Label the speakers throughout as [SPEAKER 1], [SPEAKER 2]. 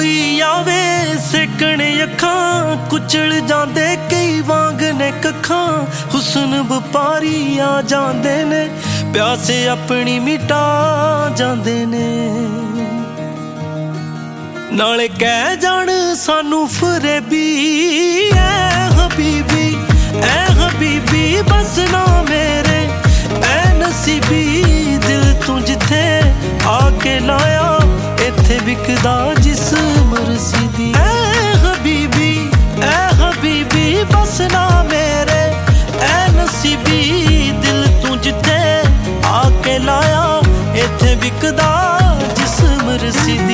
[SPEAKER 1] ਵੀ ਆਵੇ ਸੇਕਣ ਅੱਖਾਂ ਕੁਚਲ ਜਾਂਦੇ ਕਈ ਵਾਂਗ ਨੇ ਕੱਖਾਂ ਹੁਸਨ ਵਪਾਰੀ ਆ ਜਾਂਦੇ ਨੇ ਪਿਆਸੇ ਆਪਣੀ ਮਿਟਾ ਜਾਂਦੇ ਨੇ ਨਾਲੇ ਕਹਿ ਜਾਣ ਸਾਨੂੰ ਫਰੇਬੀ ਐ ਹਬੀਬੀ ਬਸ ਨਾ ਮੇਰੇ ਐ ਨਸੀਬੀ ਦਿਲ ਤੂੰ ਜਿੱਥੇ ਆ ਕੇ ਲਾਇਆ ਇੱਥੇ ਵਿਕਦਾ ਜਿਸਮ ਰਸੀਦੀ ਐ ਹਬੀਬੀ ਬਸ ਨਾ ਮੇਰੇ ਐ ਨਸੀਬੀ ਦਿਲ ਤੂੰ ਜਿੱਥੇ ਆ ਕੇ ਲਾਇਆ ਇੱਥੇ ਵਿਕਦਾ ਜਿਸਮ ਰਸੀਦੀ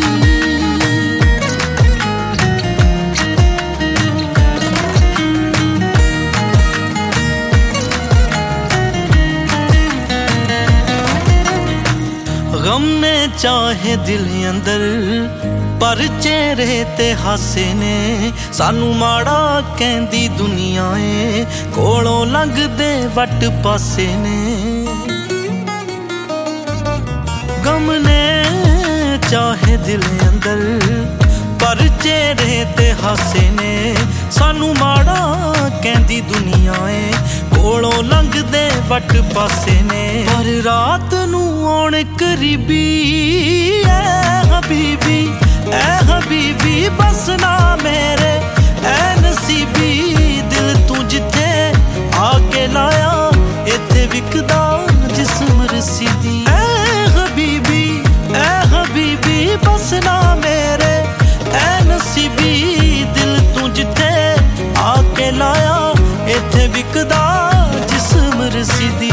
[SPEAKER 1] गम ने चाहे दिल अंदर पर चेहरे ते हासे ने सानू माड़ा कहंदी दुनिया ए कोलों लंघदे वट पासे ने गम ने चाहे दिल अंदर पर चेहरे ते हासे ने सानू माड़ा कहंदी दुनिया ए कोलों लंघदे वट पासे ने पर रात नू आउण करीबी ऐ हबीबी बस ना मेरे ऐ नसीबी दिल तू जिथे आके लाया इथे विकदा जिस्म रसीदी ऐ हबीबी बस ना मेरे ऐ नसीबी दिल तू जिथे आके लाया इथे विकदा जिस्म रसीदी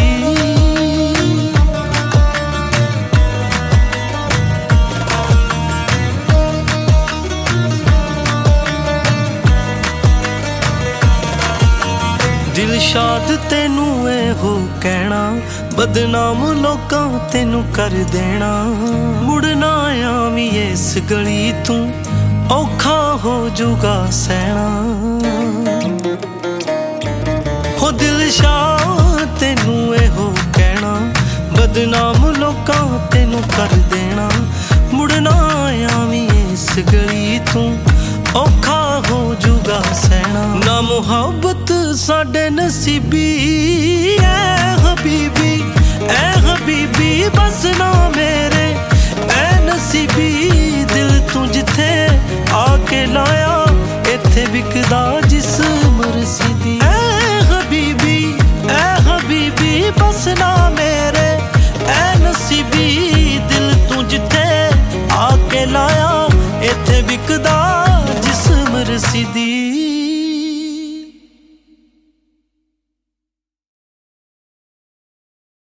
[SPEAKER 1] दिलशाद तेनू एहो कहना बदनाम लोकां तेनू कर देना मुड़ना आवी इस गली तू औखा हो जूगा सहना हो दिलशाद तेनू एहो कहना बदनाम लोकां तेनू कर देना मुड़ना आवी इस गली तू औखा हो जूगा सहना ना मुहब्बत साडे नसीबी ऐ हबीबी बस ना मेरे ऐ नसीबी दिल तू जिथे आके लाया इथे विकदा जिस्म रसीदी ऐ हबीबी बस ना मेरे ऐ नसीबी दिल तू जिथे आके लाया इथे विकदा जिस्म रसीदी।